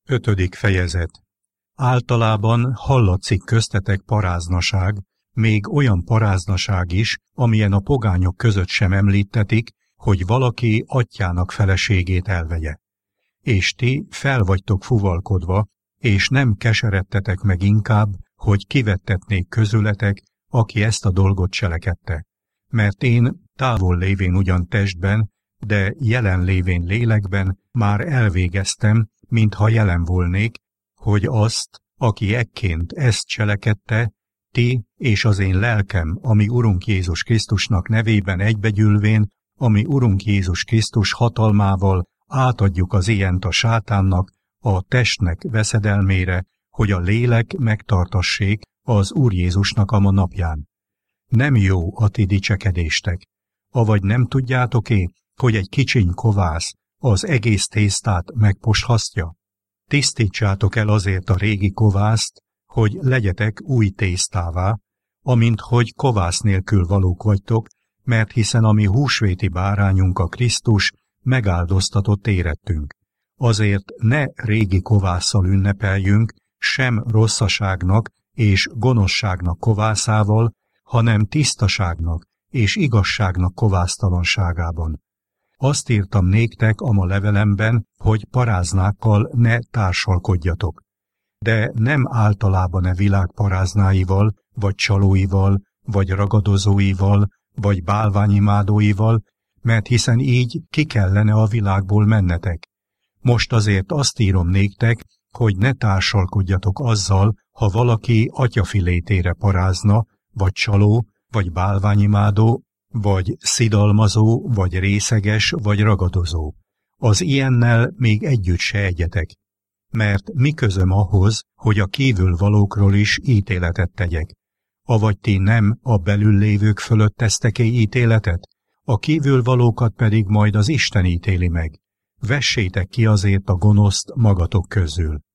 5. fejezet. Általában hallatszik köztetek paráznaság, még olyan paráznaság is, amilyen a pogányok között sem említetik, hogy valaki atyának feleségét elvegye. És ti fel vagytok fuvalkodva, és nem keseredtetek meg inkább, hogy kivettetnék közületek, aki ezt a dolgot cselekedte. Mert én, távol lévén ugyan testben, de jelen lévén lélekben már elvégeztem, mintha jelen volnék, hogy azt, aki ekként ezt cselekedte, ti és az én lelkem, ami Urunk Jézus Krisztusnak nevében egybegyűlvén, ami Urunk Jézus Krisztus hatalmával átadjuk az ilyent a sátánnak, a testnek veszedelmére, hogy a lélek megtartassék az Úr Jézusnak a ma napján. Nem jó a ti dicsekedéstek, avagy nem tudjátok-é, hogy egy kicsiny kovász az egész tésztát megposhasztja? Tisztítsátok el azért a régi kovászt, hogy legyetek új tésztává, amint hogy kovász nélkül valók vagytok, mert hiszen a mi húsvéti bárányunk a Krisztus megáldoztatott érettünk. Azért ne régi kovásszal ünnepeljünk, sem rosszaságnak és gonoszságnak kovászával, hanem tisztaságnak és igazságnak kovásztalanságában. Azt írtam néktek a ma levelemben, hogy paráznákkal ne társalkodjatok. De nem általában e világ paráznáival, vagy csalóival, vagy ragadozóival, vagy bálványimádóival, mert hiszen így ki kellene a világból mennetek. Most azért azt írom néktek, hogy ne társalkodjatok azzal, ha valaki atyafilétére parázna, vagy csaló, vagy bálványimádó, vagy szidalmazó, vagy részeges, vagy ragadozó. Az ilyennel még együtt se egyetek. Mert mi közöm ahhoz, hogy a kívül valókról is ítéletet tegyek? Avagy ti nem a belül lévők fölött tesztek-e ítéletet? A kívül valókat pedig majd az Isten ítéli meg. Vessétek ki azért a gonoszt magatok közül.